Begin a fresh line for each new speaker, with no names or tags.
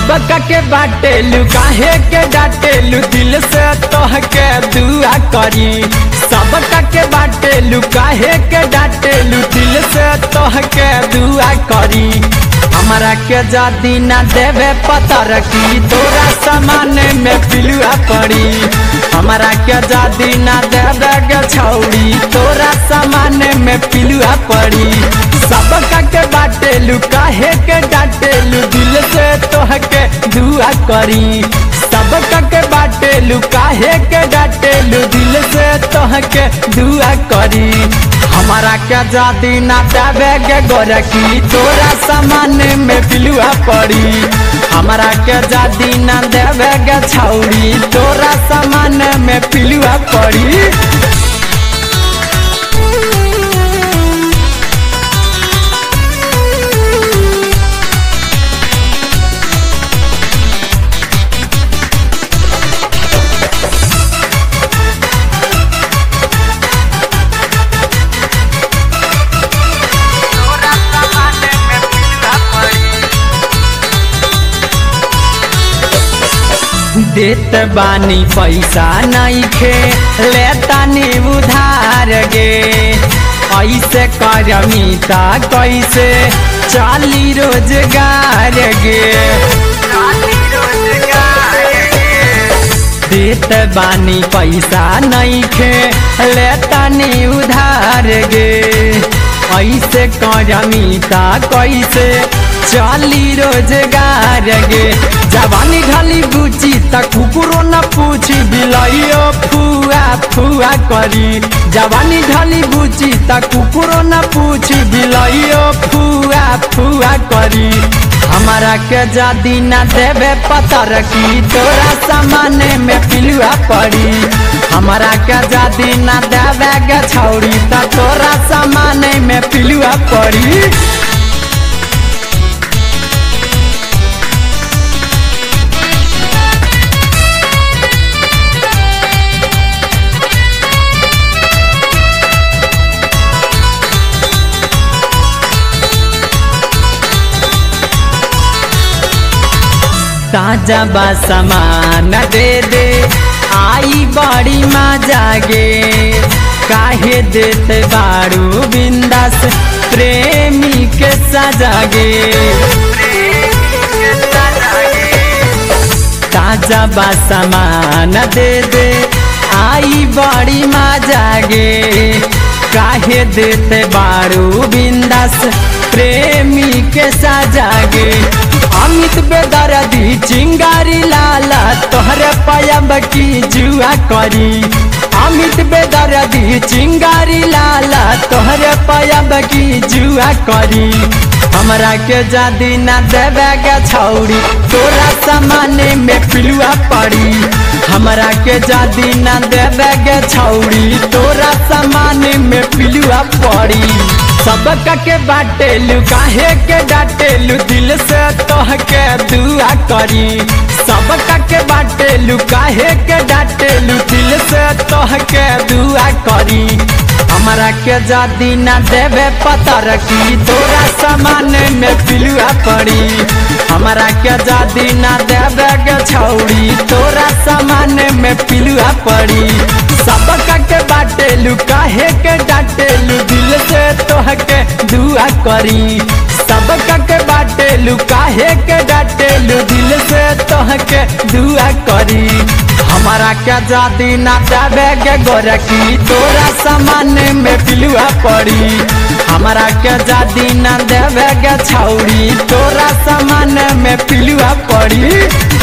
सबका के बाटेलू काहे के डाटेलू दिल से तोहके दुआ करी। सबका के बाटेलू काहे के डाटेलू दिल से तोहके दुआ करी। हमारा के जादी ना देवे पता रखी तोरा सामान में पिलुआ पड़ी। हमारा के जादी ना देवे गे छौड़ी तोरा सामान में पिलुआ पड़ी। सबका के बाटेलू काहे के डाटेलू दिल से तोहके दुआ करी। सबका के बाटेलू काहे के डाटेलू दिल से तोहके दुआ करी। हमारा के जादी ना देवे गे गोरखी तोरा सामान में पिलुआ पड़ी। हमारा के जादी ना देवे गे छौड़ी तोरा सामान में पिलुआ पड़ी। देत बानी पैसा नइखे लेतानी उधार गे। ऐसे करमीता कैसे चाली रोजगार गे। देत बानी पैसा नइखे लेतानी उधार गे। ऐसे करमीता कैसे चाली रोजगार गे। जवानी ढली बुची त कुकुरो न पूछी बिलइयो फुआ फुआ करी। जवानी ढली बुची त कुकुरो न पूछी बिलइयो फुआ फुआ करी। हमारा के जादी ना देवे पता रखी तोरा सामान में पिलुआ पड़ी। हमारा के जादी ना देवे गे छौड़ी त तोरा सामान में पिलुआ पड़ी। ताजा बा सामान दे दे आई बड़ी मजा गे। काहे देते बारू बिंदास प्रेमी के सजा गे। ताजा बा सामान दे दे आई बड़ी मजा गे। काहे देते बारू बिंदास प्रेमी के सजा गे। अमित बेदर्दी चिंगारी लाला तोहरे पायब की जुआ करी। अमित बेदर्दी चिंगारी लाला तोहरे पायब की जुआ करी। हमरा के जादी ना देवे गे छौड़ी तोरा सामान में पिलुआ पड़ी। हमरा के जादी ना देवे गे छौड़ी तोरा सामान में पिलुआ पड़ी। सबका के बाटेलू काहे के डाटेलू दिल से तोहके दुआ करी। सबका के बाटेलू काहे के डाटेलू दिल से तोहके दुआ करी। हमारा के जादी ना देवे पता रखी तोरा सामान में पिलुआ पड़ी। हमारा के जादी ना देवे गे छौड़ी तोरा सामान में पिलुआ पड़ी। सबका के बाटेलू काहे के डाटेलू दिल से तोहके दुआ करी। सबका के बाटेलू काहे के डाटेलू दिल से तोहके दुआ करी। हमारा के जादी ना देवे गे गोरखी तोरा सामान में पिलुआ पड़ी। हमारा के जादी ना देवे गे छौड़ी तोरा सामान में पिलुआ पड़ी।